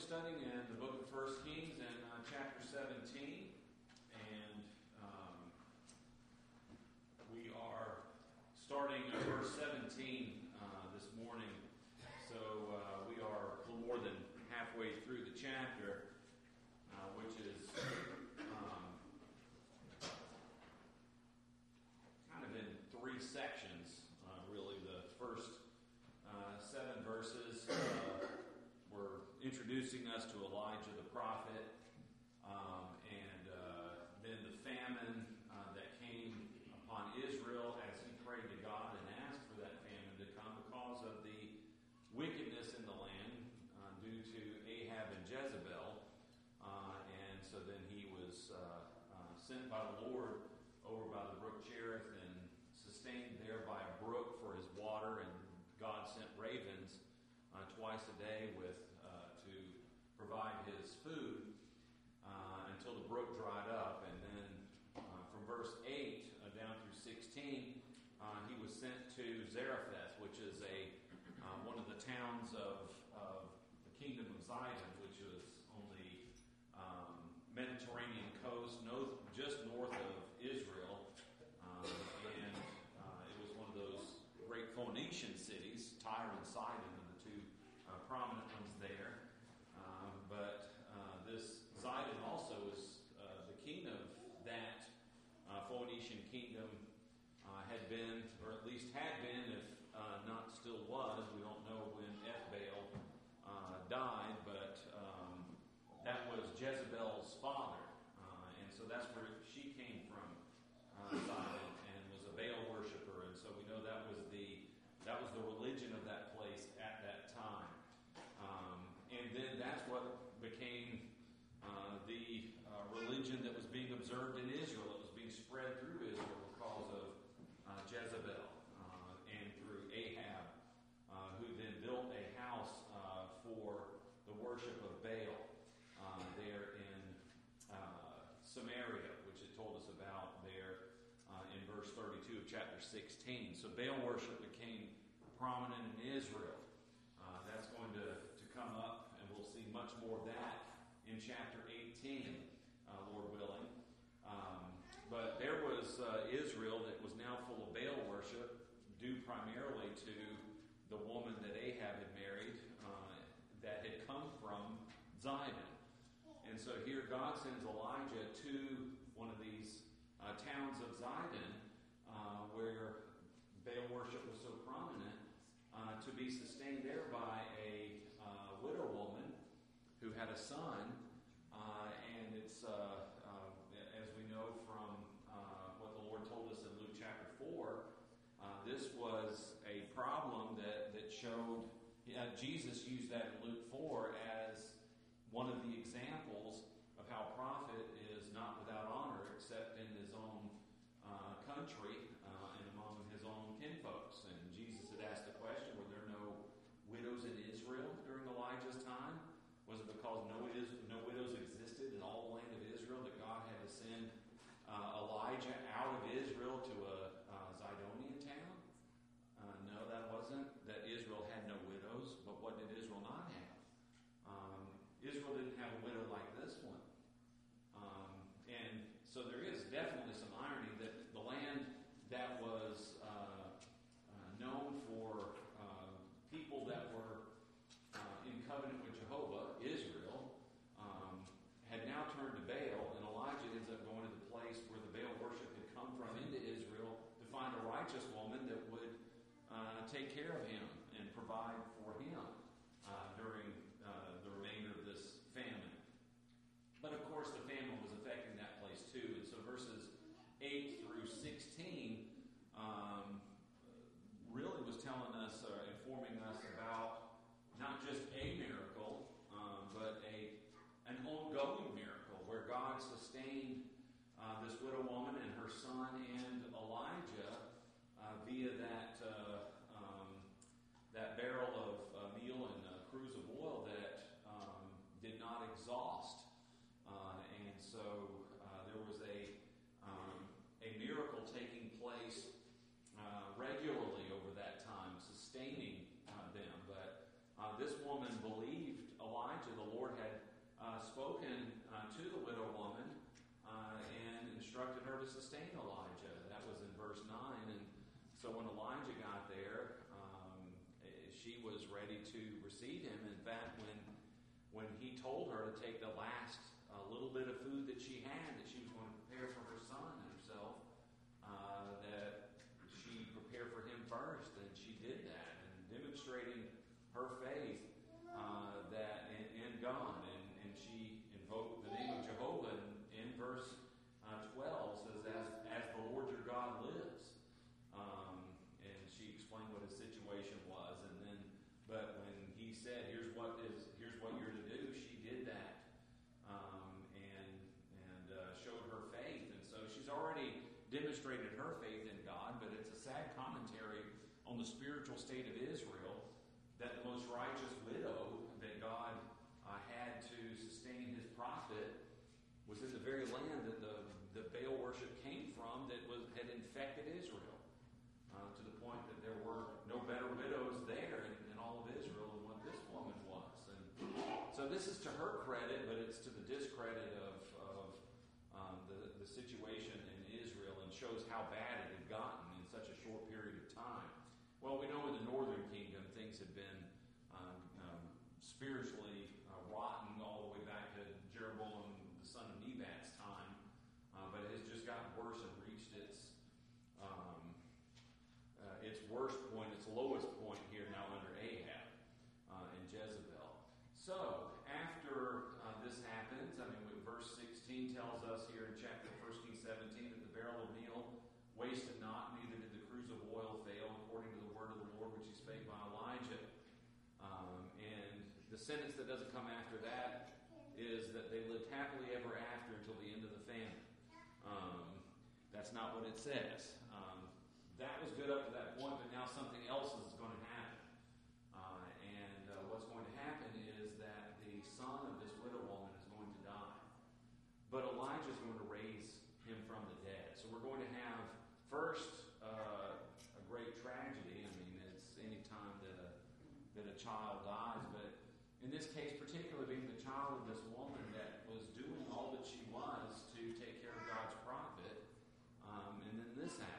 studying in the book of 1 Kings and chapter 17, and we are starting at verse 17 this morning. So we are a little more than halfway through the chapter, which is kind of in three sections. Really, the first 7 verses were introducing us to Elijah the prophet, and then the famine that came upon Israel as he prayed to God and asked for that famine to come because of the wickedness in the land due to Ahab and Jezebel. And so then he was sent by the Lord over by the brook Cherith and sustained there by a brook for his water, and God sent ravens twice a day to provide his food until the brook dried up. And then from verse 8 down through 16, he was sent to Zarephath, which is one of the towns of the kingdom of Zidon, which was on the Mediterranean coast, just north of Israel. And it was one of those great Phoenician cities. Tyre and Sidon are the two prominent ones there. But this Zidon also is the king of that Phoenician kingdom. Had been, or at least had been, if not still was. We don't know when Ethbaal died, but that was Jezebel's father. And so that's where she came from, Zidon, and was a Baal worshiper. And so we know that was the religion of that place at that time. And then that's what became the religion that was being observed in Israel. It was being spread through Israel because of Jezebel and through Ahab, who then built a house for the worship of Baal there in Samaria, which it told us about there in verse 32 of chapter 16. So Baal worship became prominent in Israel. That's going to come up, and we'll see much more of that in chapter 18, Lord willing. But there was Israel that was now full of Baal worship, due primarily to the woman that Ahab had married that had come from Zidon. And so here God sends Elijah to one of these towns of Zidon where Baal worship was so prominent, to be sustained there by a widow woman who had a son. And it's, as we know from what the Lord told us in Luke chapter 4, this was a problem that showed, Jesus used that in Luke 4 as one of the examples of how a prophet is not without honor except in his own country and among his own kinfolks. And Jesus had asked the question, were there no widows in Israel during Elijah's time? Was it because no widows existed in all the land of Israel that God had to send Elijah out of Israel to a Zidonian town? No, that wasn't. That Israel had no widows, but what did Israel not have? Israel didn't have a widow like this one. And so there is definitely some irony that the land that was known for people that were in covenant with Jehovah, Israel, had now turned to Baal, and Elijah ends up going to the place where the Baal worship had come from into Israel to find a righteous woman that would take care of him and provide for him during the remainder of this famine. But of course the famine was affecting that place too, and so verses 8 through 16 really was telling us, informing us about not just a miracle, but an ongoing miracle where God sustained this widow woman and her son and Elijah via that barrel of meal and a cruse of oil that did not exhaust. And so there was a miracle taking place regularly over that time, sustaining them. But this woman believed Elijah Elijah, the Lord had spoken to the widow woman and instructed her to sustain Elijah. That was in verse 9. And so when Elijah got there, she was ready to receive him. In fact, when he told her to take the last little bit of food that she had, that she was going to prepare for her son and herself, that she prepared for him first, and she did that, and demonstrating her faith that in God, and she invoked the name of Jehovah. In verse 12 says, "As the Lord your God lives," and she explained what his situation was, but when he said, "Here's what you're to do," she did that, and showed her faith, and so she's already demonstrated her faith in God. But it's a sad commentary on the spiritual state of Israel that the most righteous widow that God had to sustain his prophet was in the very land that the Baal worship came from, that had infected Israel, to the point that there were no better widows there in all of Israel than what this woman was. And so this is to her credit, but it's to the discredit of the situation in Israel, and shows how bad it had gotten in such a short period of time. Well, we know in the northern kingdom things had been spiritually rotten all the way back to Jeroboam, the son of Nebat's time, but it has just gotten worse and reached its worst point, its lowest point here now under Ahab and Jezebel. So after this happens, verse 16 tells us here in chapter 1 Kings 17 that the barrel of meal wasted not, neither did the cruse of oil fail, according to the word of the Lord which he spake by Elijah. And the sentence that doesn't come after that is that they lived happily ever after until the end of the famine. That's not what it says. That was good up to that point, but now something else is going to happen. And what's going to happen is that the son of this widow woman is going to die. But Elijah is going to raise him from the dead. So we're going to have first a great tragedy. It's any time that a child dies, but in this case, particularly being the child of this woman that was doing all that she was to take care of God's prophet, and then this happens.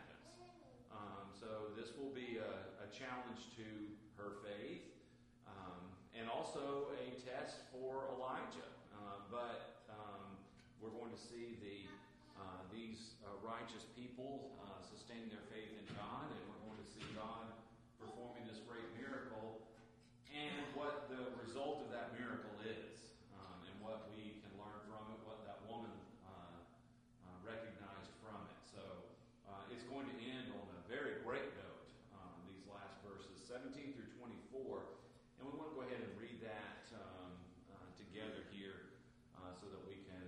So this will be a challenge to her faith, and also a test for Elijah. But we're going to see these righteous people sustain their faith in God, and we're going to see God performing this great miracle, and what the result of that miracle is, and what we can learn from it, what that woman recognized from it. So it's going to end on a very great note, these last verses, 17 through 24. And we want to go ahead and read that together here so that we can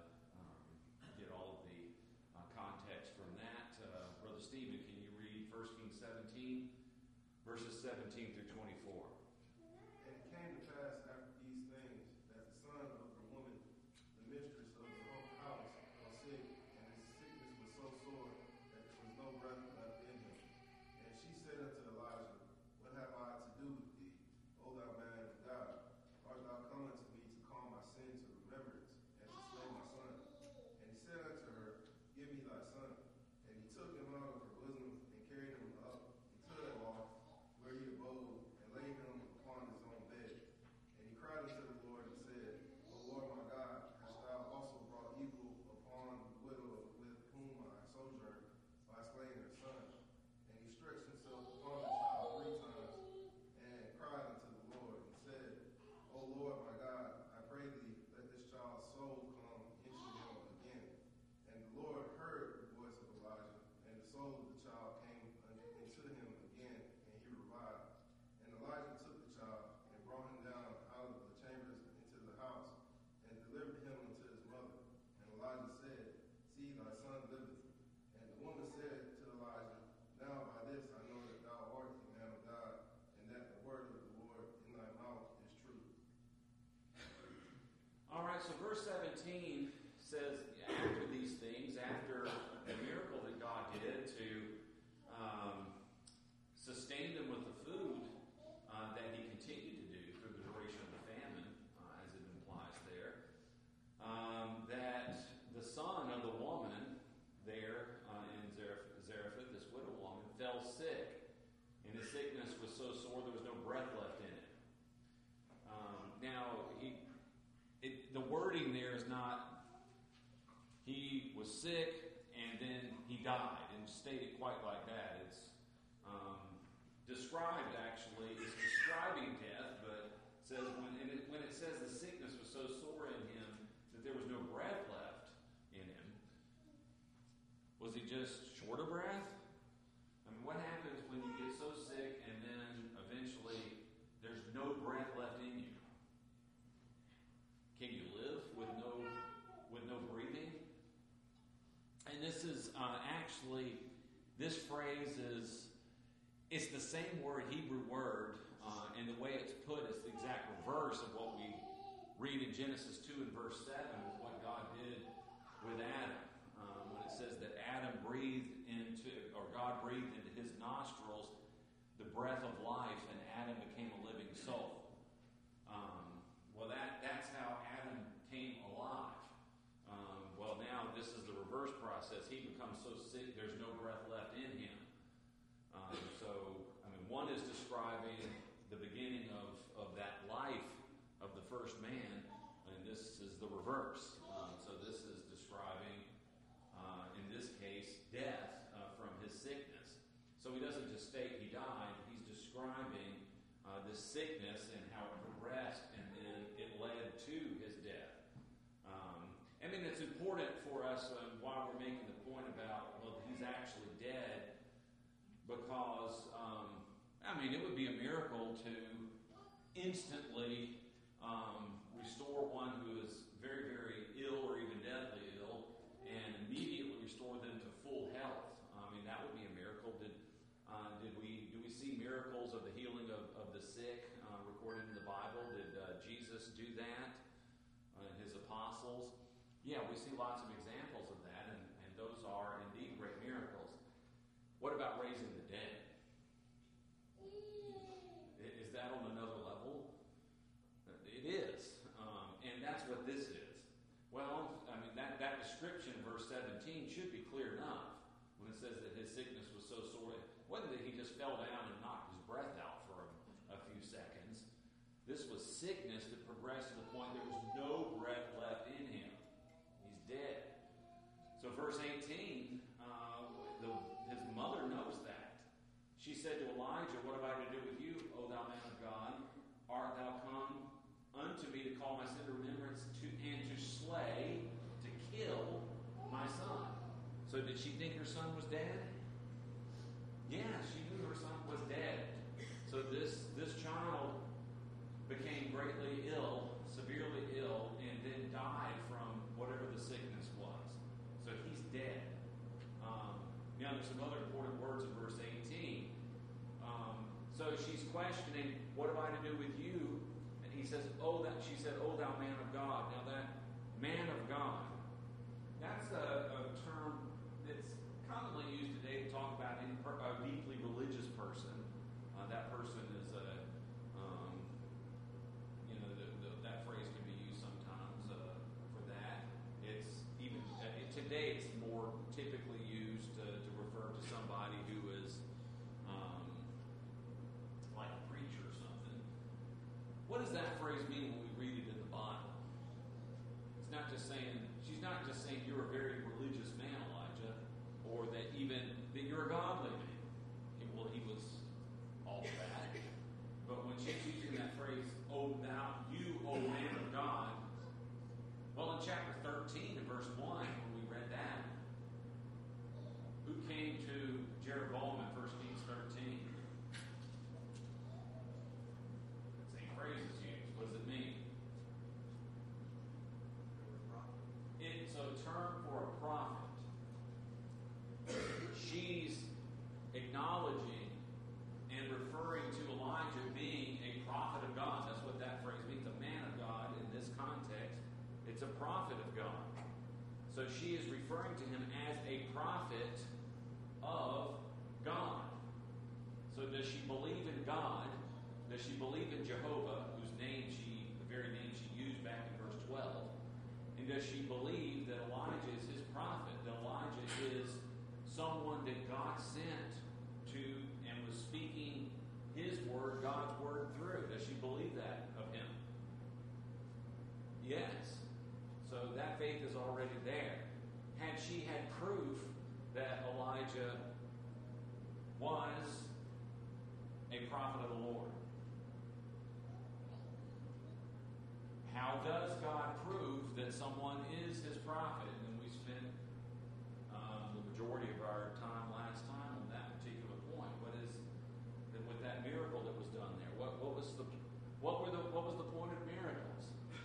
get all of the context from that. Brother Stephen, can you read 1 Kings 17, verses 17 through 24? And it came to pass after these things that the son of the woman, the mistress of the whole house, was sick, and his sickness was so sore that there was no breath left in him. And she said unto Elijah, What have I to do with thee, O thou man of God? Art thou come unto me to call my sin to remembrance, and to slay my son? And he said unto her, Give me thy son. And he took him out of her bosom, and carried him up into the loft where he abode, and laid him upon his own bed. And he cried unto the Lord, and said, O Lord my God, hast thou also brought evil upon the widow with whom I sojourned, by slaying her son? And he stretched himself upon the child 3 times, and cried unto the Lord, and said, O Lord my God, I pray thee, let this child's soul come into him again. And the Lord heard the voice of Elijah, and the soul of the child came into him again, and he revived. And Elijah took the child, and brought him down out of the chambers into the house, and delivered him unto his mother. And Elijah said, See, thy son liveth. And the woman said to Elijah, Now by this I know that thou art a man of God, and that the word of the Lord in thy mouth is true. All right, so verse 17 says, after these things, after the miracle that God did to sustain them with the food that he continued to do through the duration of the famine, as so sore there was no breath left in it. The wording there is not he was sick and then he died, and stated quite like that. It's described, actually, it's describing death, but it says when it says the sickness was so sore in him that there was no breath left in him, was he just short of breath? I mean, what happens when you get so sick and then eventually there's no breath left in you? Can you live with no breathing? And this is actually, this phrase it's the same word, Hebrew word, and the way it's put is the exact reverse of what we read in Genesis 2 and verse 7, with what God did with Adam. When it says that God breathed into his nostrils the breath of life, and Adam became a living soul. That's how Adam came alive. Now this is the reverse process. He becomes so sick there's no breath left in him. One is describing the beginning of that life of the first man, and this is the reverse. So this is describing, in this case, death from his sickness. So he doesn't just state he died, he's describing this sickness and how it progressed, and then it led to his death. It's important for us while we're making the point about, well, he's actually dead, because it would be a miracle to instantly restore one who is very, very ill or even deathly ill, and immediately restore them to full health. That would be a miracle. Do we see miracles of the healing of the sick recorded in the Bible? Did Jesus do that? His apostles? Yeah, we see lots of examples of that, and those are indeed great miracles. What about raising the dead? Is that on another level? It is. And that's what this is. Well, that description in verse 17 should be clear enough when it says that his sickness was so sore. It wasn't that he just fell down and knocked his breath out for a few seconds. This was sickness that progressed to the point there was no breath left in him. He's dead. So verse 18, his mother knows that. She said to Elijah, "What have I to do with you, O thou man of God? Art thou come unto me to call my sin to remembrance and to slay, to kill my son?" So did she think her son was dead? Yeah, she knew her son was dead. So this child became greatly ill, severely ill, and then died from whatever the sickness was. So he's dead. Now there's some other important words in verse 18. So she's questioning, "What have I to do with you?" And he says, she said, "O thou man of God." Now that man of God, that's a term that's commonly used today to talk about a deeply religious person. That person is that phrase can be used sometimes for that. It's even today it's more typically used to refer to somebody who is like a preacher or something. What does that phrase mean when we read it in the Bible? It's not just saying, she's not just saying you're a very religious man, Elijah, or that you're a godly man. He was all of that. But when she's using that phrase, "O man of God," well, in chapter 13 and verse 1, when we read that, who came to Jeroboam in 1 Kings 13? Same phrase is used. What does it mean? It's a term for a prophet. She's acknowledging and referring to Elijah being a prophet of God. That's what that phrase means. A man of God in this context. It's a prophet of God. So she is referring to him as a prophet of God. So does she believe in God? Does she believe in Jehovah, the very name she used back in verse 12? And does she believe that Elijah is his prophet? That Elijah is someone that God sent to and was speaking his word God's word through? Does she believe that of him? Yes. So that faith is already there. Had she had proof that Elijah was a prophet of the Lord? How does God prove that someone is his prophet? And we spent the majority of our time last time on that particular point. What is with that miracle that was done there? What was the point of miracles?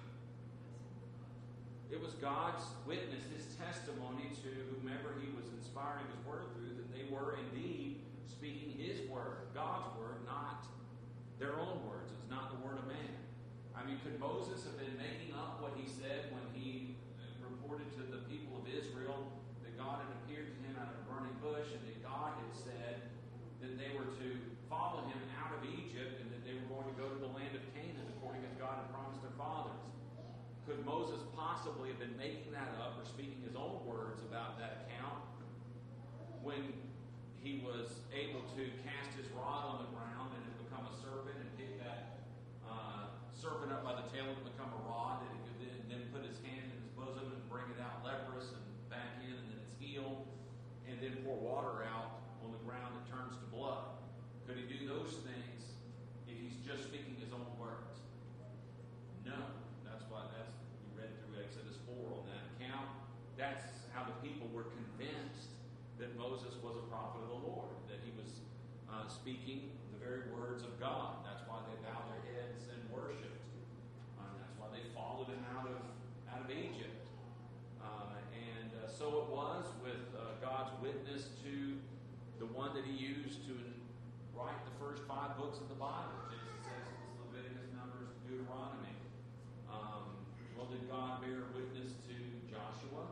It was God's witness, his testimony to whomever he was inspiring his word through, that they were indeed speaking his word, God's word, not their own words. It's not the word of man. I mean, could Moses have been making up what he said when he reported to the people of Israel that God had appeared to him out of a burning bush and that God had said that they were to follow him out of Egypt and that they were going to go to the land of Canaan according as God had promised their fathers? Could Moses possibly have been making that up or speaking his own words about that account when he was able to cast his rod on the ground and it become a serpent and pick that serpent up by the tail and become a rod, and he could then put his hand in his bosom and bring it out leprous and back in and then it's healed, and then pour water out on the ground that turns to blood? Could he do those things if he's just speaking his own words? No. We read through Exodus 4 on that account. That's how the people were convinced that Moses was a prophet of the Lord, that he was speaking the very words of God. That's why they bowed their heads and worshipped. That's why they followed him out of Egypt. So it was with God's witness to the one that he used to write the first 5 books of the Bible. Genesis, Leviticus, Numbers, Deuteronomy. Well, did God bear witness to Joshua?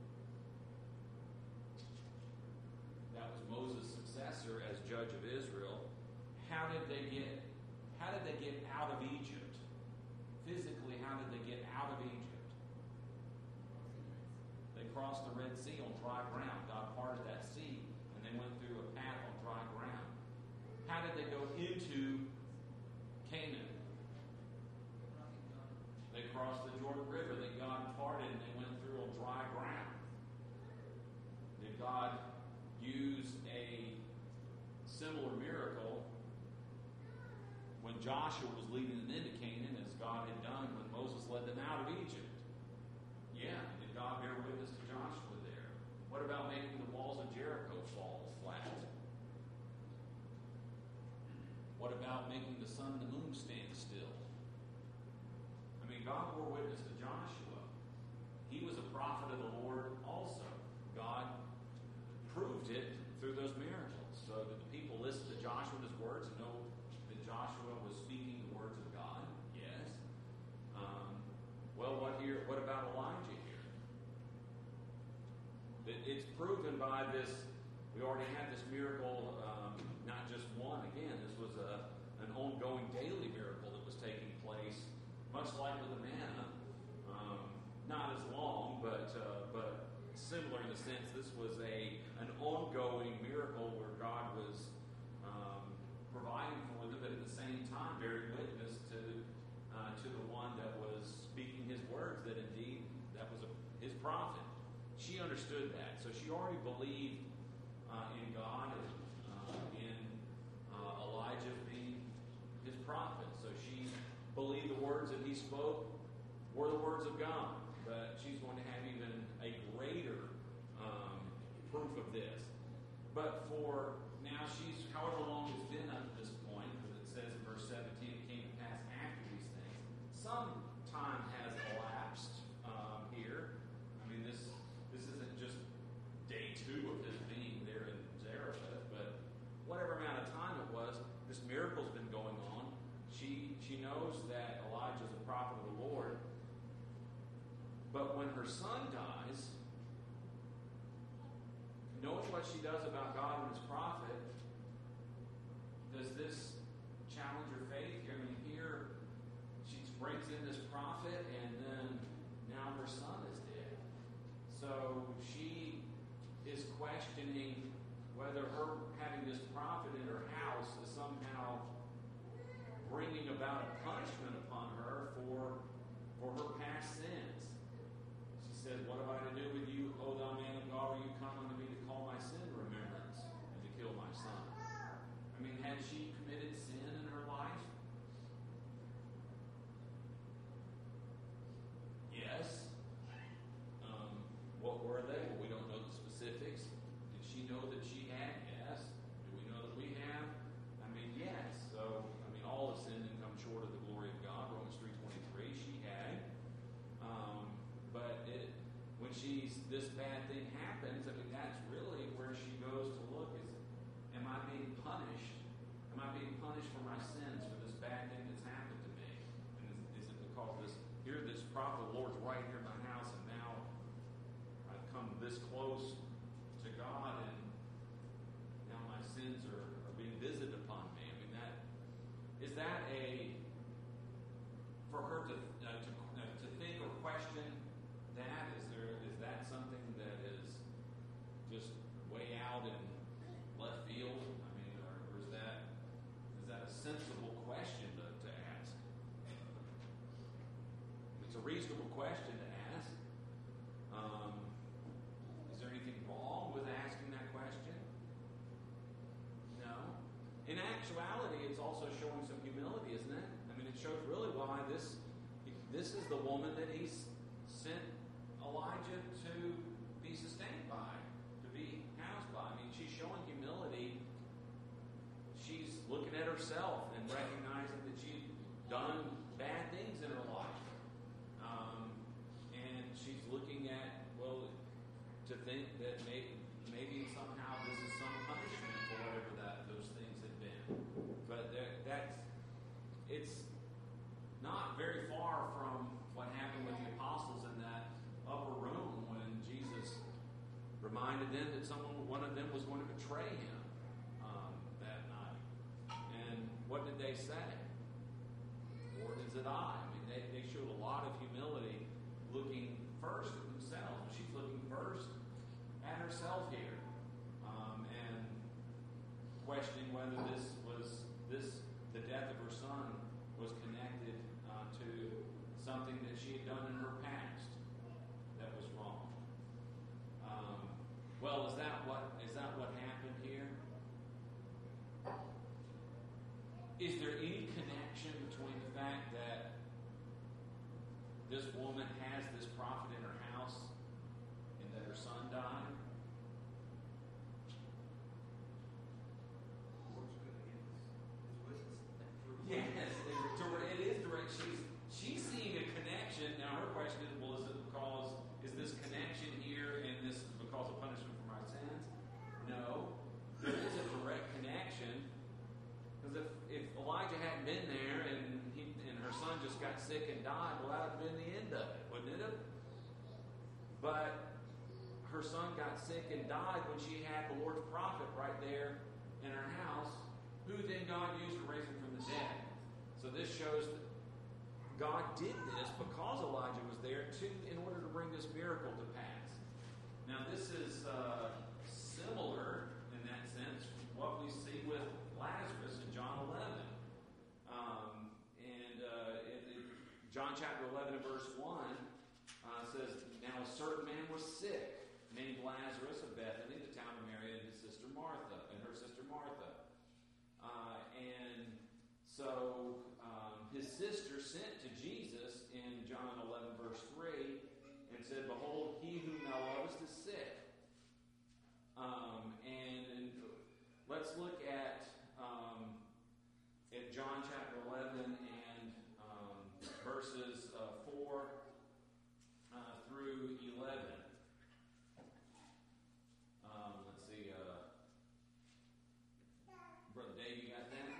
That was Moses' successor as judge of Israel. How did they get out of Egypt? Physically, how did they get out of Egypt? They crossed the Red Sea on dry ground. God parted that sea, and they went through a path on dry ground. How did they go into Canaan? They crossed the Jordan River that God parted, and they went through on dry ground. Did God use a similar miracle when Joshua was leading them into Canaan, as God had done when Moses led them out of Egypt? Yeah. Did God bear witness to Joshua there? What about making the walls of Jericho fall flat? What about making the sun and the moon stand still? I mean, God bore witness to Joshua. He was a prophet of the Lord also. God proved it through those miracles. So did the people listen to Joshua and his words and know that Joshua was speaking the words of God? Yes. Well, what about Elijah here? It's proven by this. We already had this miracle, not just one. Again, this was an ongoing daily miracle that was taking place, much like with the manna. Not as long, but similar in the sense this was an ongoing miracle where God was providing for them, but at the same time bearing witness to the one that was speaking his words, that indeed that was his prophet. She understood that, so she already believed in God and in Elijah being his prophet. So she believed the words that he spoke were the words of God. But she's going to have even a greater proof of this. But for now, she's however long it's been up to this point, because it says in verse 17, it came to pass after these things. Some time has elapsed here. I mean, this isn't just day 2 of his being there in Zarephath, but whatever amount of time it was, this miracle's been going on. She knows that Elijah is a prophet of the Lord. But when her son dies, knowing what she does about God and his prophet, does this challenge her faith? I mean, here she brings in this prophet, and then now her son is dead. So she is questioning whether her having this prophet in her house is somehow a punishment upon her for her past sins. She says, "What have I to do with you, O thou man of God? Are you come unto me to call my sin to remembrance and to kill my son?" I mean, had she committed sin in her life? Yes. What were they? Well, we don't know the specifics. Did she know that she had? Yes. Do we know that we have? I mean, yes. So, I mean, all have sinned and come short of the glory of God. Romans 3:23. She had. But when this bad thing happens, I mean, that's really where she goes to look is, am I being punished? Am I being punished for my sins, for this bad thing that's happened to me? And is it because this prophet of the Lord's right here in my house, and now I've come this close to God, and now my sins are being visited upon me? I mean, is that for her to think or question that? Is that something that is just way out in left field? I mean, or is that a sensible question to ask? It's a reasonable question to ask. Is there anything wrong with asking that question? No. In actuality, it's also showing some humility, isn't it? I mean, it shows really why this is the woman that he's sent Elijah to be sustained by, to be housed by. I mean, she's showing humility. She's looking at herself and recognizing that she's done bad things in her life. And she's looking at, to think that maybe somehow this is some punishment for whatever those things have been. But it's not very far from what happened with the apostles in that upper room when Jesus reminded them that one of them was going to betray him that night. And what did they say? "Lord, is it I?" I mean, they showed a lot of humility, looking first at themselves. She's looking first at herself here, and questioning whether the death of her son was connected to something that she had done in her past that was wrong. Is that what happened here? Is there any connection between the fact that this woman has this prophet in her house and that her son died? Yes, it is direct. She's seeing a connection. Now her question is, well, is this connection here and this is because of punishment for my sins? No. There is a direct connection. Because if Elijah hadn't been there and her son just got sick and died, well, that would have been the end of it, wouldn't it have? But her son got sick and died when she had the Lord's prophet right there in her house, who then God used to raise him from the dead. So this shows that God did this because Elijah was there in order to bring this miracle to pass. Now this is similar in that sense to what we see with Lazarus in John 11. John chapter 11 and verse 1 says, "Now a certain man was sick, named Lazarus of Bethany, the town of Mary and her sister Martha. And so his sister sent to Jesus in John 11 verse 3 and said, 'Behold, he whom thou lovest is sick.'" And let's look at John chapter 11 and verses 4 through 11. Let's see. Brother Dave, you got that?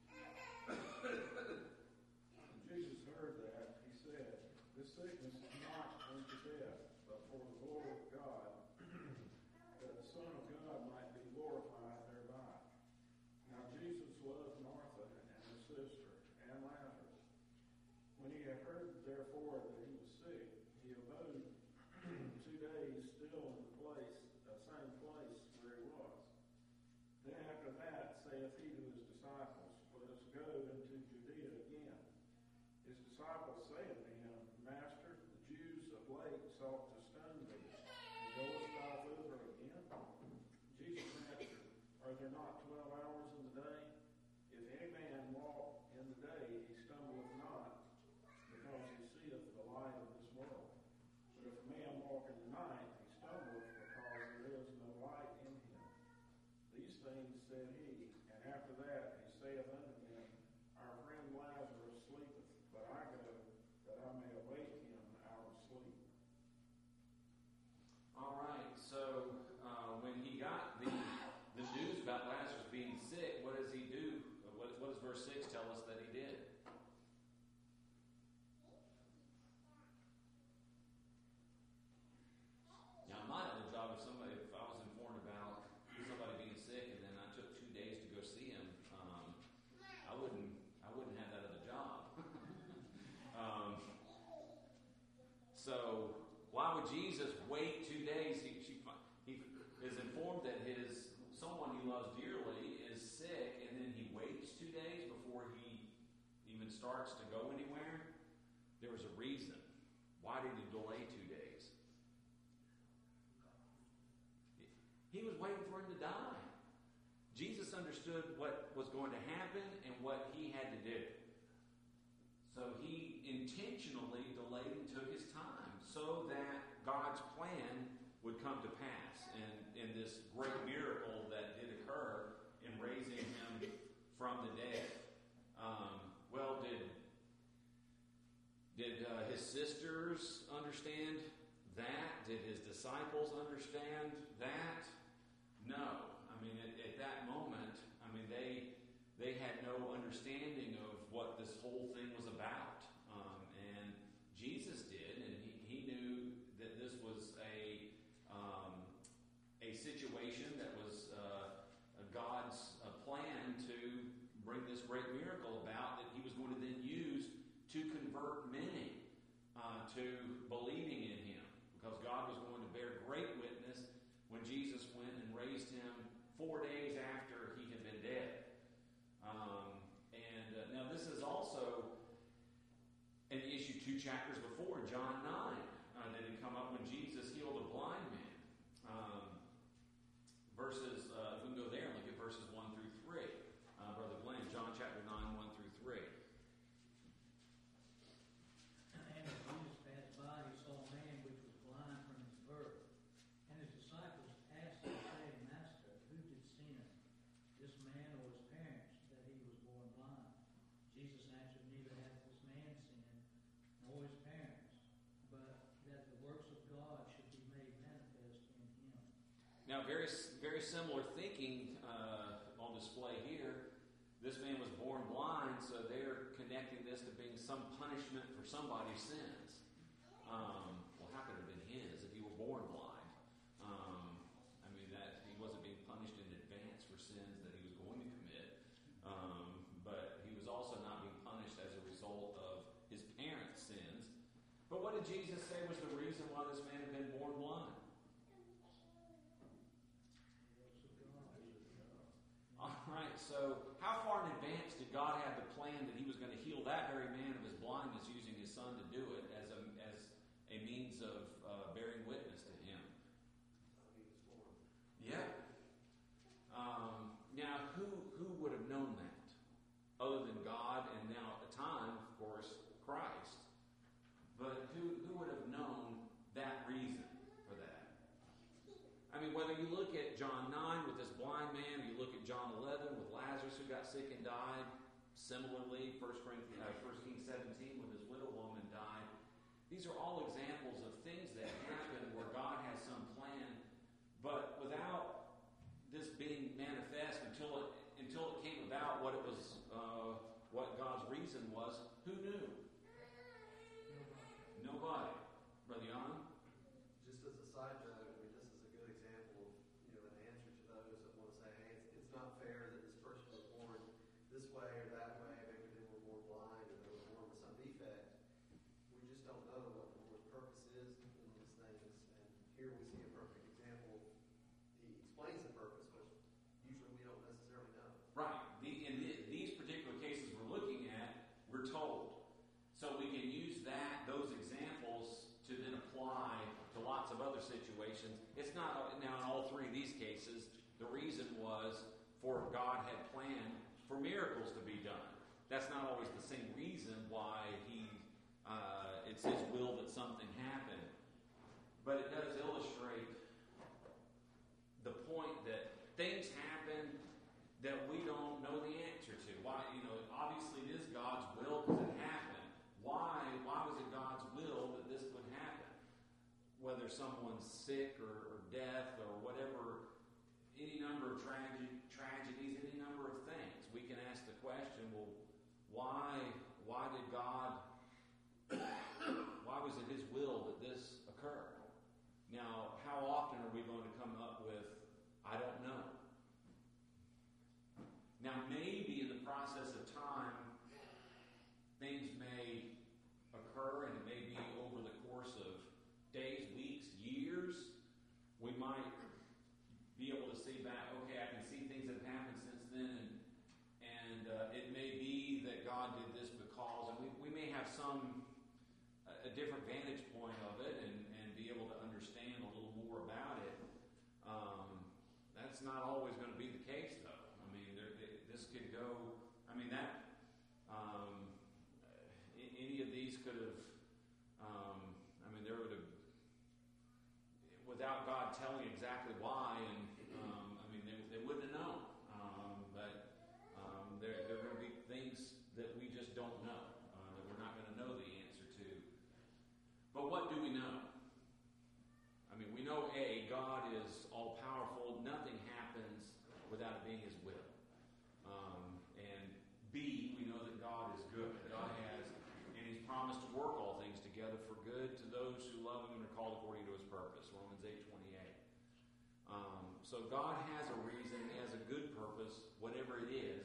When Jesus heard that, he said, "This sickness is not unto death, but for the glory of God, that the Son of God might be glorified thereby." Now Jesus loved Martha and her sister and Lazarus. When he had heard, therefore, that he was sick, he abode 2 days still in the same place where he was. Then after that saith he to his disciples, "Let us go into Judea again." said he. And after that he saith unto them, Our friend Lazarus sleepeth, but I go that I may awake him out of sleep. All right, so when he got the news about Lazarus being sick, what does he do? What does verse 6 tell us that he did? Now, I might have a job if I was informed about somebody being sick and then I took 2 days to go see him. I wouldn't have that other job. So why would Jesus wait 2 days? He is informed that someone he loves dearly is sick, and then he waits 2 days before he even starts to go anywhere. There was a reason. Why did he delay 2 days? He was waiting for him to die. Jesus understood what was going to happen and what he had to do. So he intentionally delayed and took his time so that God's plan would come to pass. And this great miracle that did occur in raising him from the dead. Did his sisters understand that? Did his disciples understand that? No. I mean, at that moment, they had no understanding of what this whole thing was about. And Jesus did, and he knew that this was a situation that was God's plan to bring this great miracle about that he was going to then use to convert many to believing in him. Because God was going to bear great witness when Jesus went and raised him 4 days after he had been dead. Now this is also an issue 2 chapters before, John 9, that had come up when Jesus healed a blind man. Verses, if we can go there and look at verses 1 through 3. Brother Glenn, John chapter 9, 1 through 3. And as Jesus passed by, he saw a man which was blind from his birth. And his disciples asked him, saying, Master, who did sin, this man or his parents, that he was born blind? Jesus answered, Neither hath this man sinned, nor his parents, but that the works of God should be made manifest in him. Now, very similar thinking on display here. This man was born blind, so they're connecting this to being some punishment for somebody's sins. Well, how could it have been his if he were born blind? That he wasn't being punished in advance for sins that he was going to commit, but he was also not being punished as a result of his parents' sins. But what did Jesus say was the reason why this man had been born blind? Alright, so how far in advance did God have the plan that he was going to heal that very man of his blindness using his son to do it as a means of bearing witness to him? Yeah. Now, who would have known that? Other than God, and now at the time, of course, Christ. But who would have known that reason for that? Whether you look at John 9 with this blind man, or you look at John 11 with Lazarus who got sick and died, similarly, 1 Kings 17 with this widow woman died, these are all examples of things that happen where God has some plan, but without this being manifest until it came about what it was, what God's reason was, who knew? Nobody. Brother Jan? Just as a side note, this is a good example of, an answer to those that want to say, hey, it's not fair that this person was born this way or that way. Maybe they were born blind or they were born with some defect. We just don't know what the Lord's purpose is in these things. And here we see a perfect example. He explains the purpose, which usually we don't necessarily know. Right. In these particular cases we're looking at, we're told. So we can use those examples to then apply to lots of other situations. It's not, now in all three of these cases, the reason was for God had planned for miracles to be done. That's not always the same reason why it's his will that something happened. But it does illustrate the point that things happen that we don't know the answer to. Why, obviously it is God's will because it happened. Why was it God's will that this would happen? Whether someone's sick or death or whatever, any number of tragedies, any number of things, we can ask the question, well, why did God, why was it His will that this occurred? Now, how often are we going to come up with, I don't know? Now, maybe in the process of time, things may occur, and it may be over the course of days, weeks, years. We might be able to see back, okay, I can see things that have happened since then, and it may be that God did this because, and we may have a different vantage point of it and be able to understand a little more about it. That's not always going to be the case, though. I mean, this could go, any of these could have, there would have, without God telling exactly why, and they wouldn't have known. There are going to be things that we just don't know, that we're not going to know the answer to. But what do we know? We know God is all powerful. Nothing happens without it being His will. And B, we know that God is good. God has, and He's promised to work all things together for good to those who love Him and are called according to His purpose. Romans 8:28. So God has a reason, He has a good purpose, whatever it is.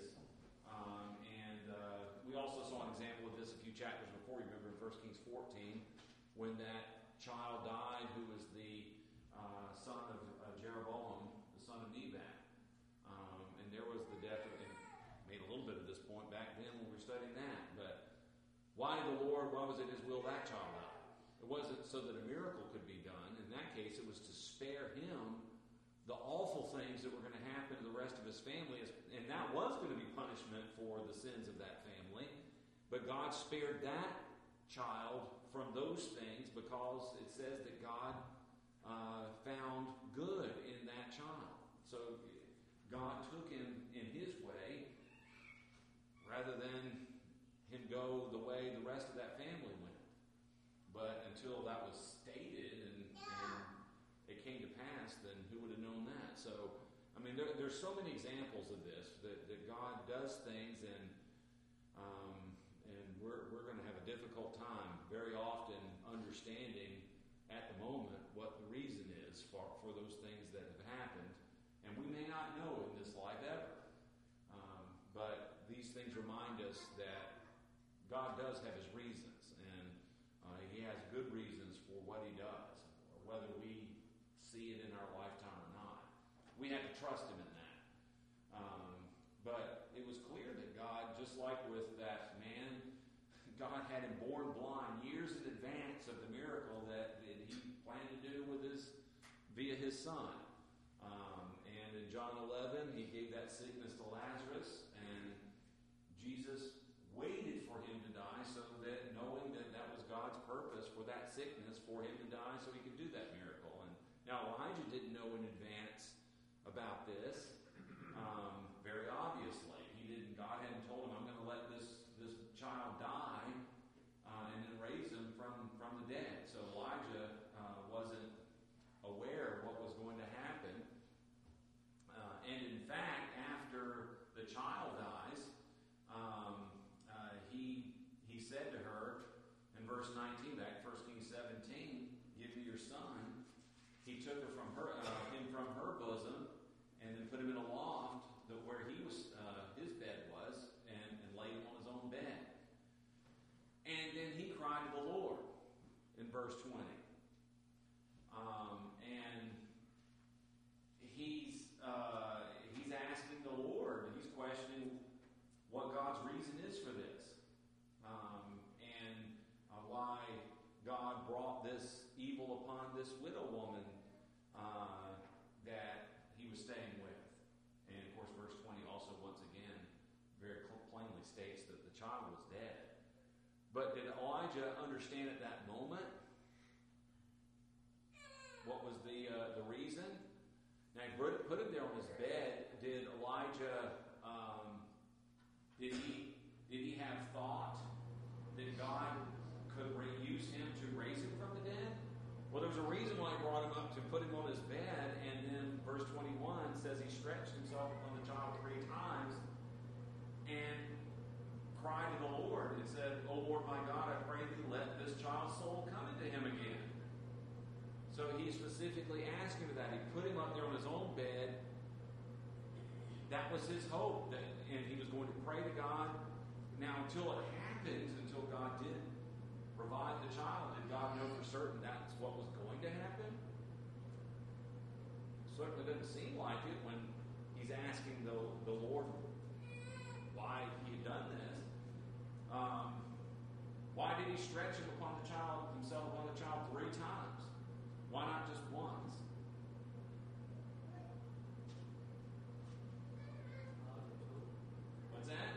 We also saw an example of this a few chapters before. You remember in 1 Kings 14, when that child died who was the son of Jeroboam, the son of Nebat. And there was the death of, and made a little bit of this point back then when we were studying that. But why was it His will that child died? It wasn't so that a miracle could be done. In that case, it was to spare him the awful things that were going to happen to the rest of his family. And that was going to be punishment for the sins of that family. But God spared that child from those things because it says that God found good in that child. So God took him in His way rather than him go the way the rest of that family went. But until that was stated and it came to pass, then who would have known that? So, there's so many examples of this, that God does things, and we're going to have a difficult time very often understanding at the moment what the reason is for those things that have happened. And we may not know in this life ever. But these things remind us that God does have His reasons, and He has good reasons for what He does, or whether we see it in our lifetime or not. We have to trust Him in that. But it was clear that God, just like with that man, God had him born blind years in advance of the miracle that He planned to do via His Son. And in John 11, He gave that sickness to Lazarus, and Jesus waited for him to die so that, knowing that that was God's purpose for that sickness, for him to die so He could do that miracle. And now Elijah didn't know in advance about this, very obviously. God hadn't told him, I'm going to let this child die and then raise him from the dead. So Elijah wasn't aware of what was going to happen. And in fact, after the child dies, he said to her in verse 19, back 1 Kings 17, give me your son. He took him from her bosom and then put him in a loft where his bed was, and laid him on his own bed. And then he cried to the Lord in verse 20. And he's asking the Lord, and he's questioning what God's reason is for this. And why God brought this evil upon this widow woman that he was staying with. And of course, verse 20 also, once again, very plainly states that the child was dead. But did Elijah understand at that moment what was the reason? Now, he put him there on his bed. Did Elijah Did he have thought that God could use him to raise him from the dead? Well, there was a reason why he brought him up to put him on his bed, and then verse 21 says he stretched himself upon the child 3 times and cried to the Lord and said, "O Lord my God, I pray thee, let this child's soul come into him again." So he specifically asked him that. He put him up there on his own bed. That was his hope, and he was going to pray to God. Now, until it happened, until God did revive the child, did God know for certain that's what was going to happen? Certainly doesn't seem like it when he's asking the Lord why he had done this. Why did he stretch himself upon the child 3 times? Why not just once? What's that?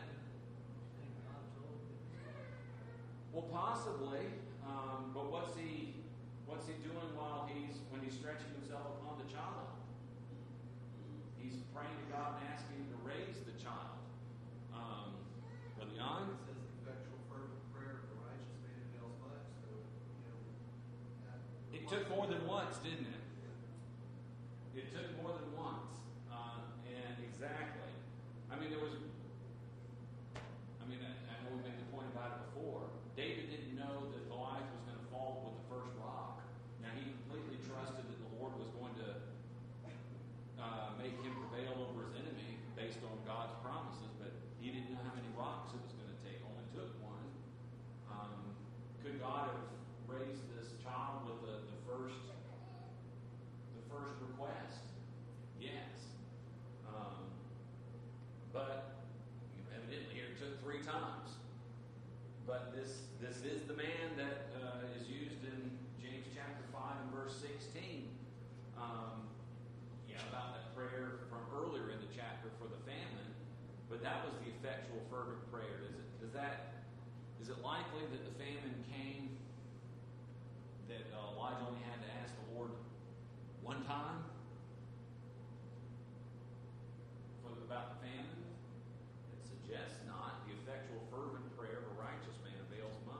Well, possibly, but what's he doing when he's stretching himself upon the child? He's praying to God and asking him to raise the child. Brother Jan? It says the effectual fervent prayer of the righteous man avails much. So, It took more than once, didn't it? It took more than once. And exactly. I know we've made the point about it before. David didn't know that Goliath was going to fall with the first rock. Now, he completely trusted that the Lord was going to make him prevail over his enemy based on God's promises, but he didn't know how many rocks it was going to take. Only took one. Could God have raised this child with the first request? Yes. But evidently here it took 3 times. But this is the man that is used in James chapter 5 and verse 16. About that prayer from earlier in the chapter for the famine. But that was the effectual fervent prayer. Is it likely that the famine came, that Elijah only had to ask the Lord one time about the famine? It suggests not. The effectual fervent prayer of a righteous man avails much.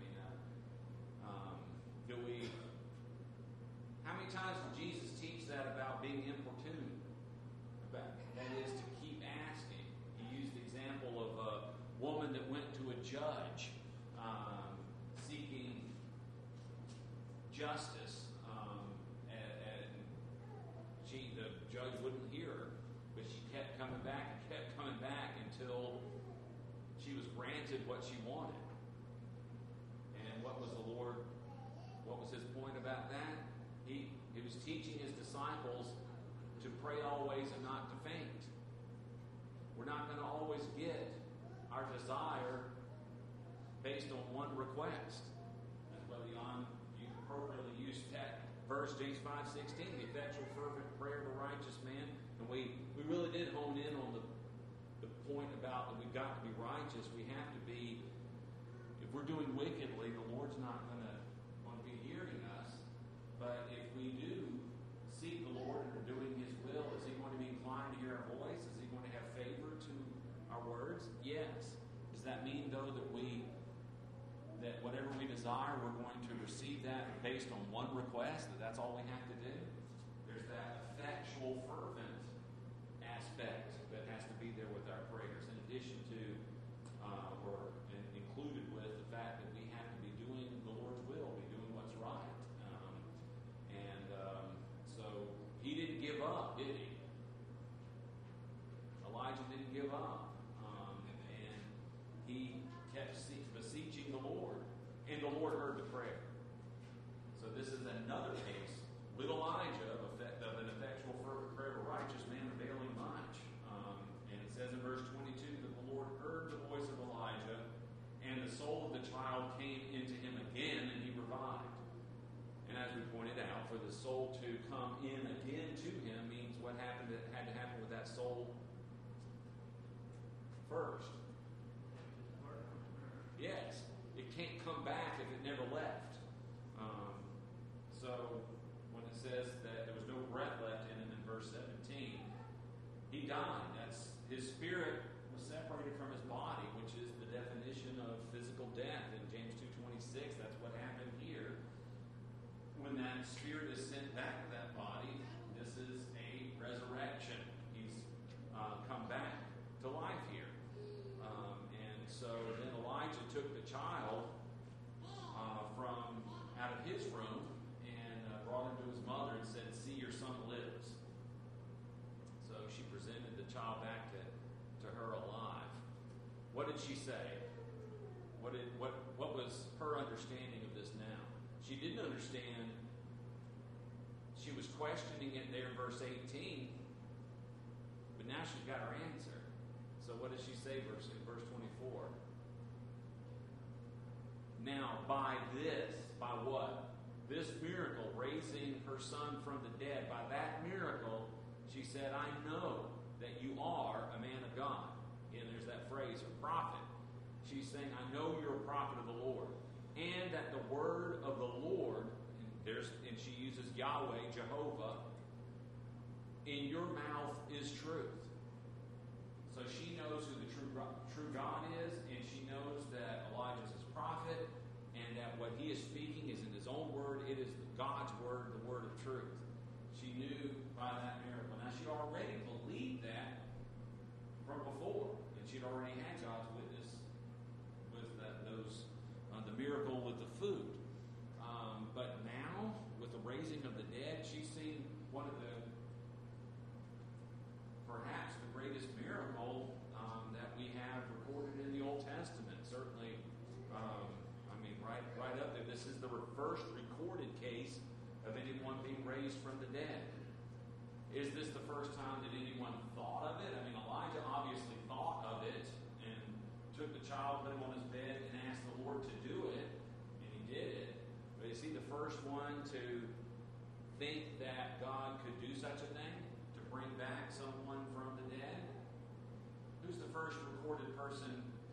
How many times did Jesus teach that about being importunate? That is to keep asking. He used the example of a woman that went to a judge seeking justice, and the judge wouldn't hear her, but she kept coming back until she was granted what she wanted. And what was his point about that? He was teaching his disciples to pray always and not to faint. We're not going to always get our desire based on one request. As Brother Jan, you appropriately used that verse, James 5:16, the effectual fervent prayer of a righteous man. And we really did hone in on the point about that we've got to be righteous. We have to be. If we're doing wickedly, the Lord's not going to be hearing us. But if we do seek the Lord and are doing His will, is He going to be inclined to hear our voice? Is He going to have favor to our words? Yes. Does that mean, though, that whatever we desire, we're going to receive that based on one request? That's all we have to do? There's that effectual, fervent aspect that has to be there with our prayers, in addition to or included with the fact that we have to be doing the Lord's will, be doing what's right. So he didn't give up, did he? Elijah didn't give up. And he kept beseeching the Lord. And the Lord heard the prayer. So this is another case with Elijah of an effectual fervent prayer of a righteous man availing much. And it says in verse 22 that the Lord heard the voice of Elijah, and the soul of the child came into him again, and he revived. And as we pointed out, for the soul to come in again to him means what had to happen with that soul first. Yes, it can't come back if it never left. So when it says that there was no breath left in him in verse 17, he died. His spirit was separated from his body, which is the definition of physical death in James 2:26. That's what happened here. When that spirit is sent back to that body, this is a resurrection. He's come back to life here. And so then Elijah took the child from out of his room and brought him to his mother and said, "See, your son lives." So she presented the child back to her alive. What did she say? What was her understanding of this now? She didn't understand. She was questioning it there in verse 18, but now she's got her answer. So what does she say in verse 24? Now by what? This miracle, raising her son from the dead, by that miracle, she said, "I know that you are a man of God." And there's that phrase, a prophet. She's saying, "I know you're a prophet of the Lord, and that the word of the Lord," and she uses Yahweh, Jehovah, "in your mouth is truth." So she knows who the true God is, and she knows that Elijah is his prophet, and that what he is speaking is in his own word. It is God's word, the word of truth. She knew by that miracle. Now, she already believed that from before, and she'd already had God's witness with the miracle with the food. But now, with the raising of the dead, she's seen one of perhaps the greatest miracle that we have recorded in the Old Testament. Certainly, right up there. This is the first recorded case of anyone being raised from the dead. Is this the first time that anyone thought of it? I mean, Elijah obviously thought of it and took the child, put him on his bed, and asked the Lord to do it, and he did it. But is he the first one to think that God could do such a thing, to bring back someone from the dead? Who's the first recorded person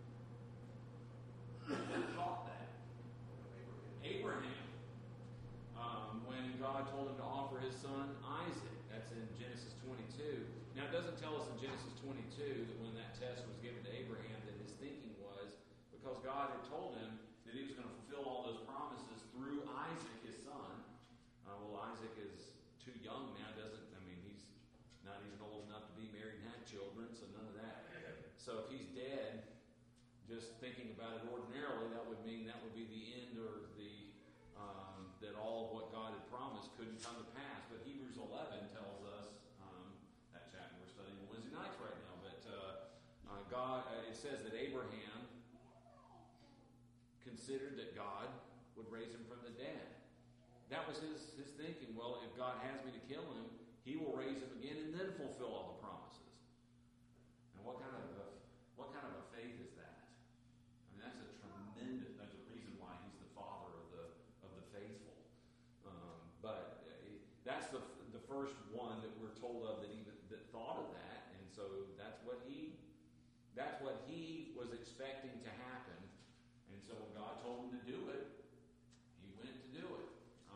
that thought that? Abraham. When God told him to offer his son Isaac. That's in Genesis 22. Now, it doesn't tell us in Genesis 22 that when that test was given to Abraham that his thinking was, because God had told him that he was going to fulfill all those promises through Isaac, his son. Isaac is too young now. He's not even old enough to be married and have children, so none of that. So if he's dead, just thinking about it ordinarily, that would mean that would be the end, or that all of what God had promised couldn't come to pass. But Hebrews 11 tells us, that chapter we're studying on Wednesday nights right now, but it says that Abraham considered that God would raise him from the dead. That was his thinking. Well, if God has me to kill him, he will raise him again and then fulfill all the promises. And what kind of a faith is that? I mean, that's a reason why he's the father of the faithful. But that's the first one that we're told of that thought of that, and so that's what he was expecting to happen. And so when God told him to do it, he went to do it.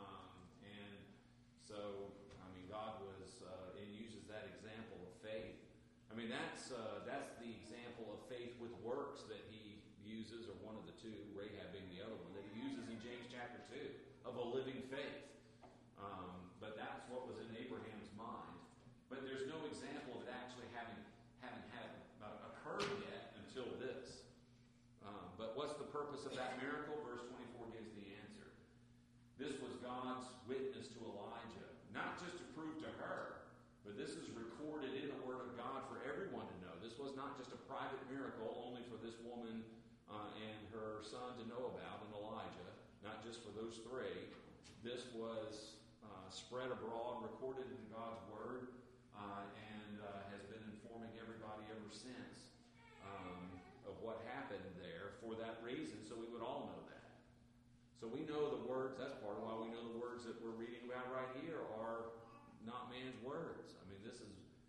God uses that example of faith. I mean, that's the example of faith with works that he uses, or one of the two, Rahab being the other one, that he uses in James chapter 2, of a living faith. But that's what was in Abraham's mind. But there's no example of it actually having occurred yet until this. But what's the purpose of that miracle? Verse 24 gives the answer. This was God's witness to Elijah, not just to prove to her, but this is recorded in the Word of God for everyone to know. This was not just a private miracle only for this woman and her son to know about, and Elijah, not just for those three. This was spread abroad, recorded in God's Word, and has been informing everybody ever since of what happened there for that reason, so we would all know that. So we know the words, that's part of why we know the words that we're reading about right here are not man's words. I mean, this is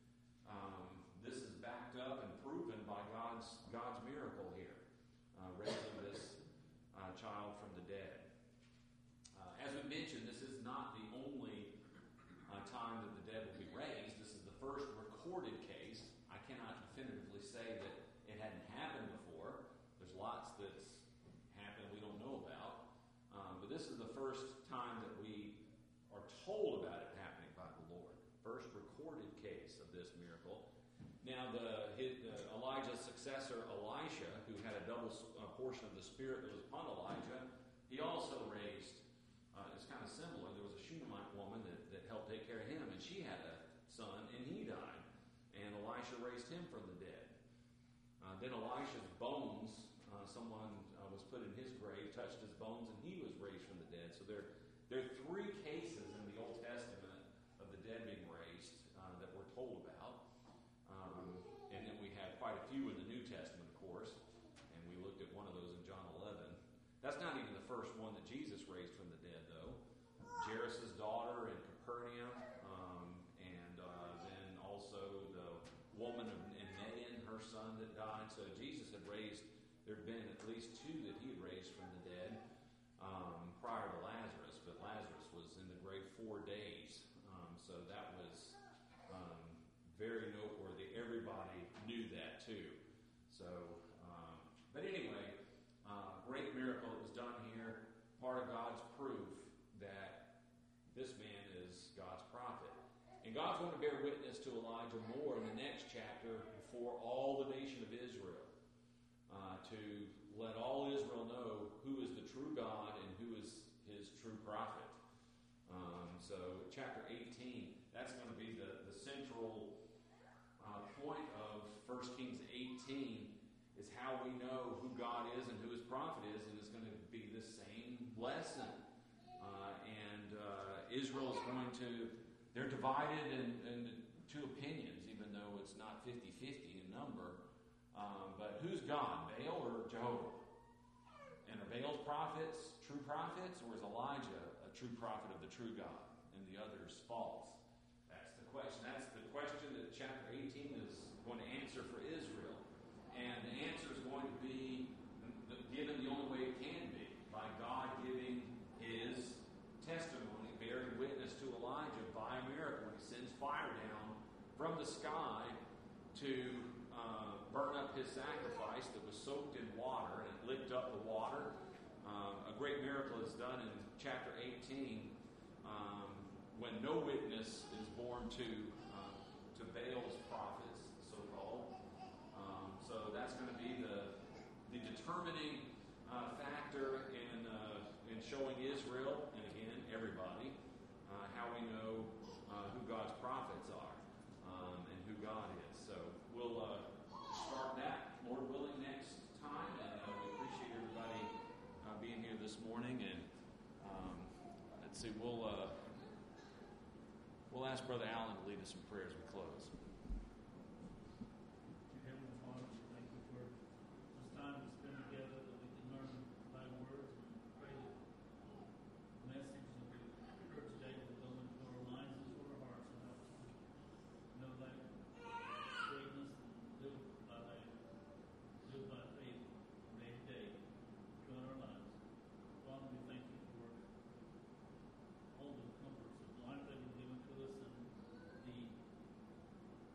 backed up and proven by God's miracle here, raising this child from the dead. As we mentioned, this is not the only time that the dead will be raised. This is the first recorded case. I cannot definitively say that it had Now, Elijah's successor, Elisha, who had a double portion of the Spirit that was upon Elijah, he also raised, it's kind of similar, there was a Shunammite woman that helped take care of him, and she had a son, and he died. And Elisha raised him from the dead. Then Elisha's bones, someone was put in his grave, touched his bones, and he was raised from the dead. So there are three cases in the Old Testament of the dead being raised that we're told about. And then we have quite a few in the New Testament, of course, and we looked at one of those in John 11. That's not even the first one that Jesus raised from the dead, though. Jairus' daughter in Capernaum, and then also the woman in Nain, her son that died. So Jesus had raised, there had been at least two that he had raised from the dead prior to Lazarus, but Lazarus was in the grave 4 days. So that was very noteworthy. Everybody knew that too. So, but anyway, great miracle that was done here. Part of God's proof that this man is God's prophet. And God's going to bear witness to Elijah more in the next chapter before all the nation of Israel, to let all Israel know who is the true God and who is his true prophet. So chapter 18, that's going to be the central point of 1 Kings 18, is how we know who God is and who his prophet is, and it's going to be the same lesson. Israel is going to, they're divided in two opinions, even though it's not 50-50 in number. But who's God, Baal or Jehovah? And are Baal's prophets true prophets, or is Elijah a true prophet of the true God and the others false? That's the question. That's the question that chapter 18 is going to answer for Israel. And the answer is going to be given the only way it can be, by God giving his testimony, bearing witness to Elijah by a miracle. He sends fire down from the sky to burn up his sacrifice that was soaked in water, and it licked up the water. A great miracle is done in chapter 18 when no witness is born to Baal's prophets, so-called. So that's going to be the determining factor in showing Israel, and again, everybody, how we know who God's prophets are and who God is. So we'll start that, Lord willing, next time. And we appreciate everybody being here this morning. And let's see, we'll ask Brother Allen to lead us in prayer as we close. Heavenly Father, we thank you for this time to spend together, that we can learn thy word, and pray that the message that we heard today will go into our minds and to our hearts, and help us to know thy greatness and live by faith day to day throughout our lives. Father, we thank you for all the comforts of life that you've given to us, and the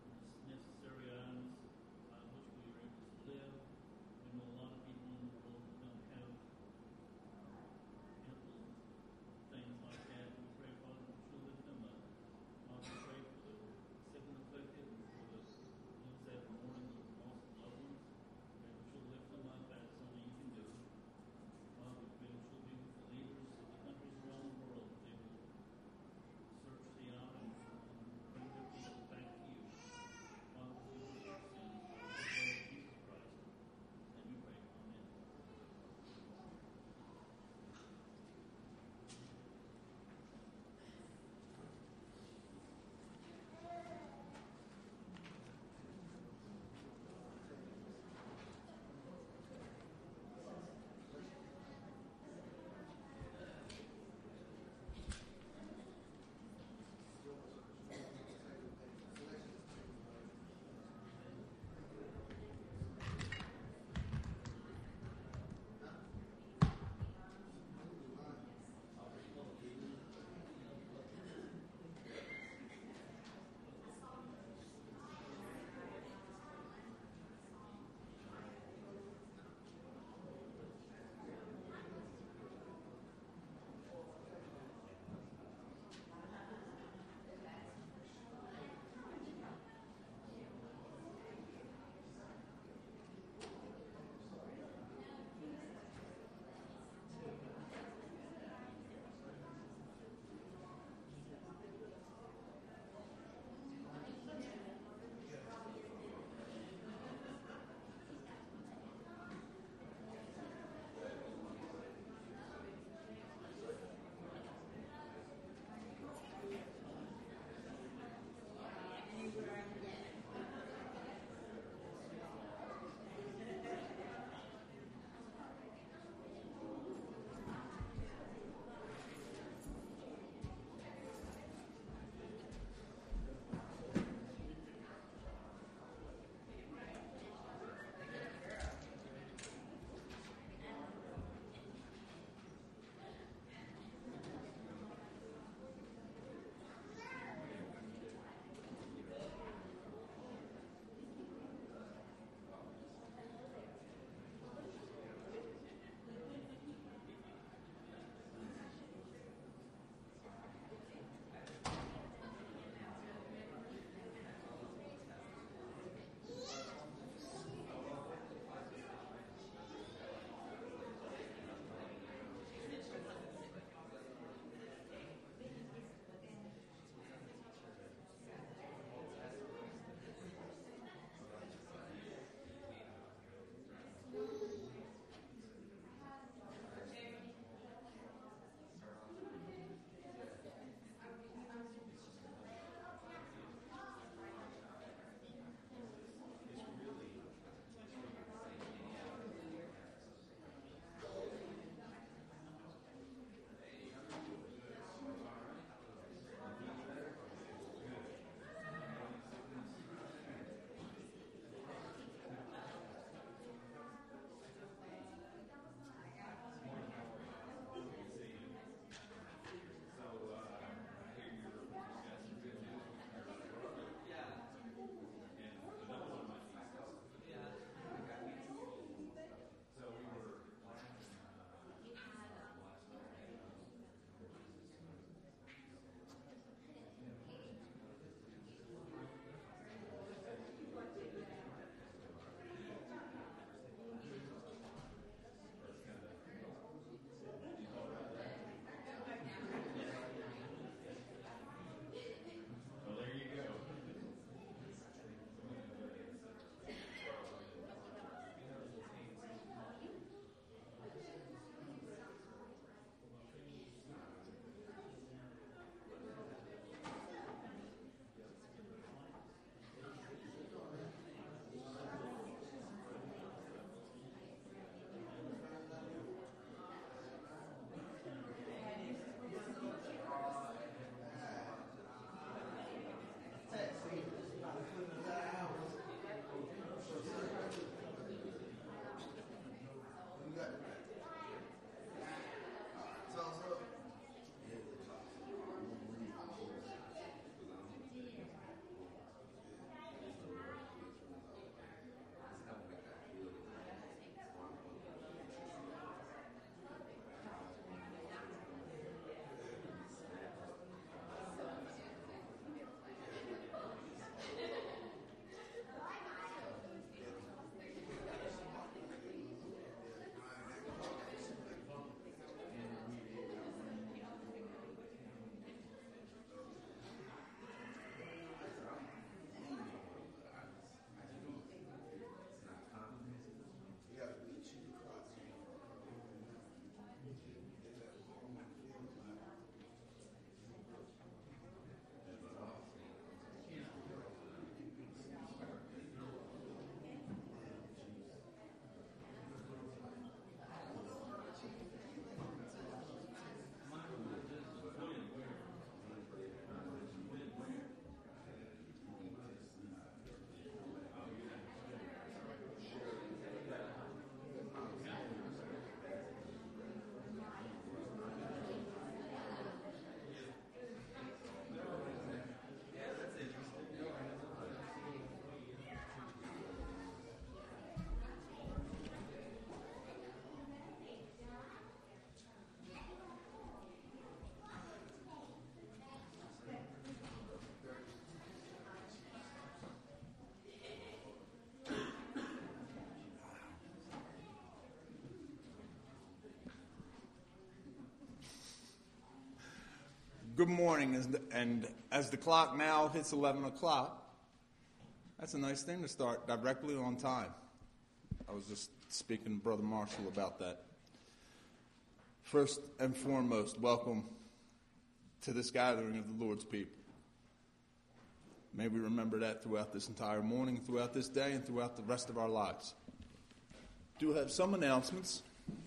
Good morning, and as the clock now hits 11 o'clock, that's a nice thing to start directly on time. I was just speaking to Brother Marshall about that. First and foremost, welcome to this gathering of the Lord's people. May we remember that throughout this entire morning, throughout this day, and throughout the rest of our lives. Do have some announcements.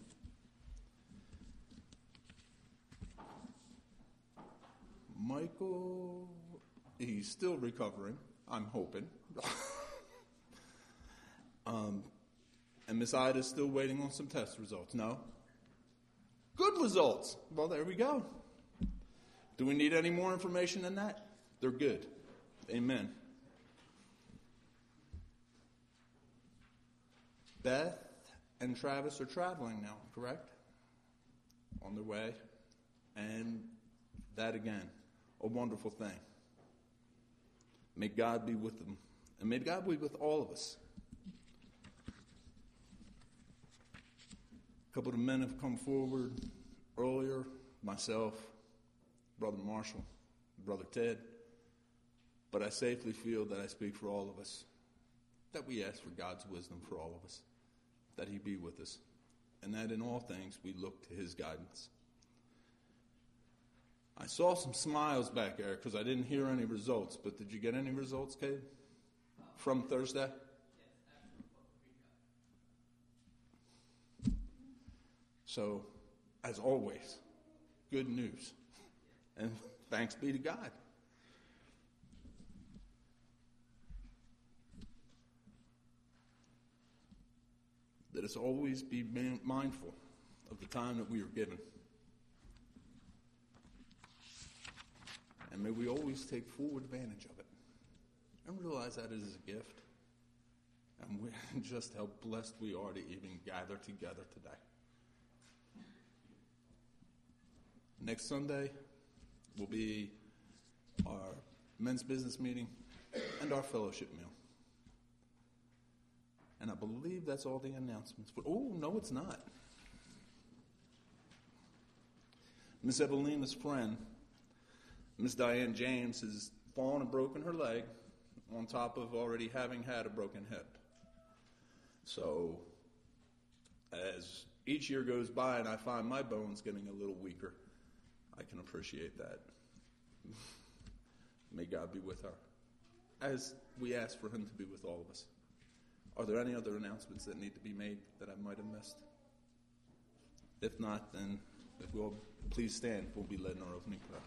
Michael, he's still recovering, I'm hoping. And Miss Ida's still waiting on some test results. No? Good results. Well, there we go. Do we need any more information than that? They're good. Amen. Beth and Travis are traveling now, correct? On their way. And that again, a wonderful thing. May God be with them. And may God be with all of us. A couple of men have come forward earlier. Myself, Brother Marshall, Brother Ted. But I safely feel that I speak for all of us. That we ask for God's wisdom for all of us. That He be with us. And that in all things we look to His guidance. I saw some smiles back there because I didn't hear any results. But did you get any results, Cade? From Thursday? So, as always, good news. And thanks be to God. Let us always be mindful of the time that we are given. And may we always take full advantage of it. And realize that it is a gift. And just how blessed we are to even gather together today. Next Sunday will be our men's business meeting and our fellowship meal. And I believe that's all the announcements. But, oh, no, it's not. Miss Evelina's friend, Miss Diane James, has fallen and broken her leg on top of already having had a broken hip. So, as each year goes by and I find my bones getting a little weaker, I can appreciate that. May God be with her, as we ask for Him to be with all of us. Are there any other announcements that need to be made that I might have missed? If not, then if we'll please stand, we'll be led in our opening prayer.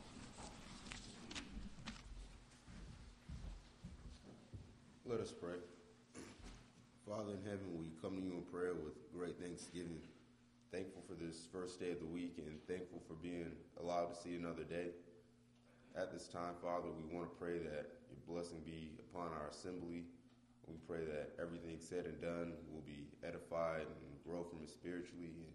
Let us pray. Father in heaven, we come to you in prayer with great thanksgiving. Thankful for this first day of the week and thankful for being allowed to see another day. At this time, Father, we want to pray that your blessing be upon our assembly. We pray that everything said and done will be edified and grow from it spiritually and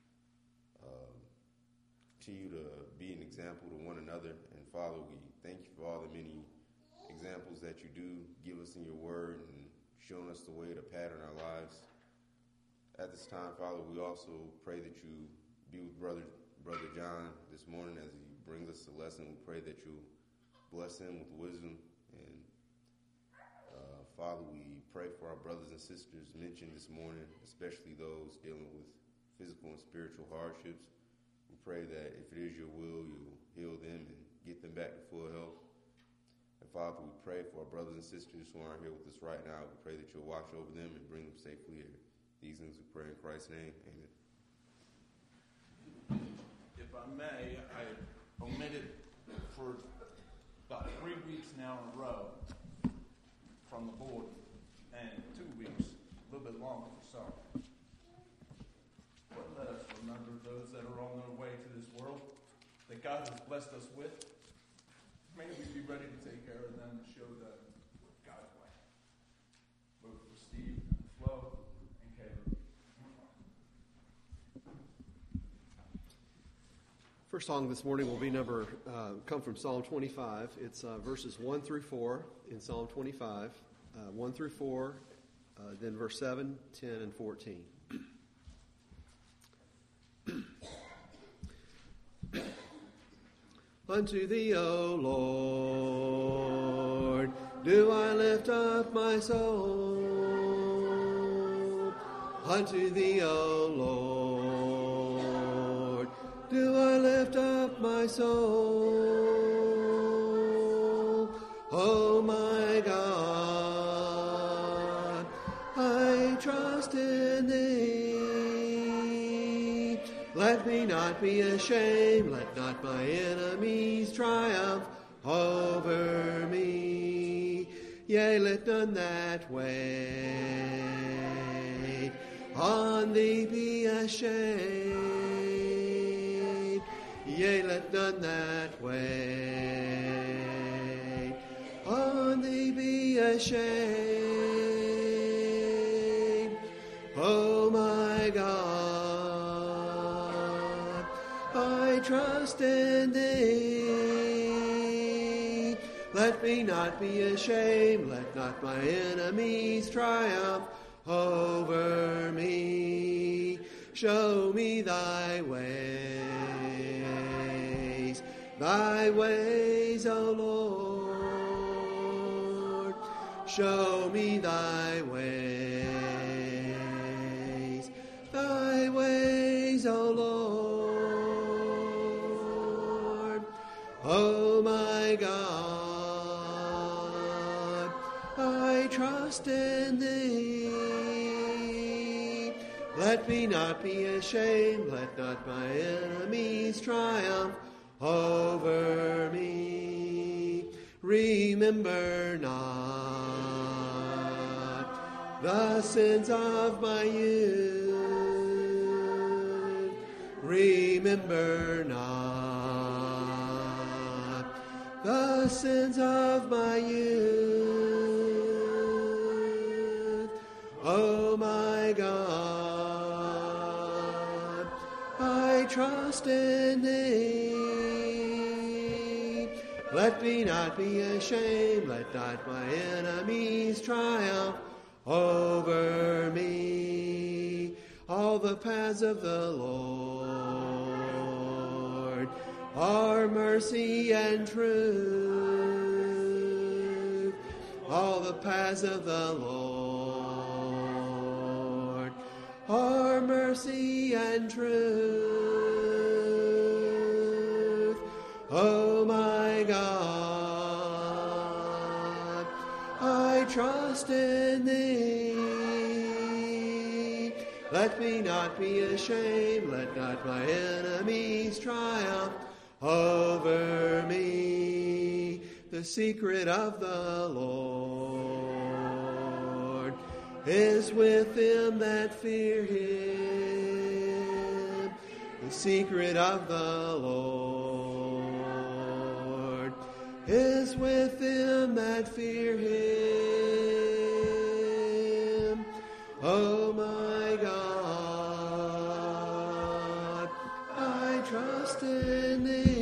continue to be an example to one another. And Father, we thank you for all the many examples that you do give us in your word and showing us the way to pattern our lives. At this time, Father, we also pray that you be with Brother John this morning as he brings us the lesson. We pray that you bless him with wisdom. And Father, we pray for our brothers and sisters mentioned this morning, especially those dealing with physical and spiritual hardships. We pray that if it is your will, you'll heal them and get them back to full health. And Father, we pray for our brothers and sisters who aren't here with us right now. We pray that you'll watch over them and bring them safely here. These things we pray in Christ's name. Amen. If I may, I omitted for about 3 weeks now in a row from the board, and 2 weeks, a little bit longer for some. But let us remember those that are on their way to this world that God has blessed us with. May we be ready to take care of them and show them God's way. Both for Steve, Flo, and Caleb. First song this morning will be come from Psalm 25. It's verses 1 through 4 in Psalm 25, 1 through 4, then verse 7, 10, and 14. Unto thee, O Lord, do I lift up my soul. Unto thee, O Lord, do I lift up my soul. O my God, I trust in thee. Let me not be ashamed, let not my enemies triumph over me. Yea, let none that wait on thee be ashamed. Yea, let none that wait on thee be ashamed. O my God, I trust in thee. Let me not be ashamed, let not my enemies triumph over me. Show me thy ways, O Lord. Show me thy ways, O Lord. O my God, I trust in thee. Let me not be ashamed, let not my enemies triumph over me. Remember not the sins of my youth. Remember not the sins of my youth. Oh my God, I trust in thee. Let me not be ashamed, let not my enemies triumph over me. All the paths of the Lord are mercy and truth. All the paths of the Lord are mercy and truth. Oh my God, I trust in thee. Let me not be ashamed, let not my enemies triumph over me. The secret of the Lord is with them that fear him. The secret of the Lord is with them that fear him. Oh my God, I trust in thee.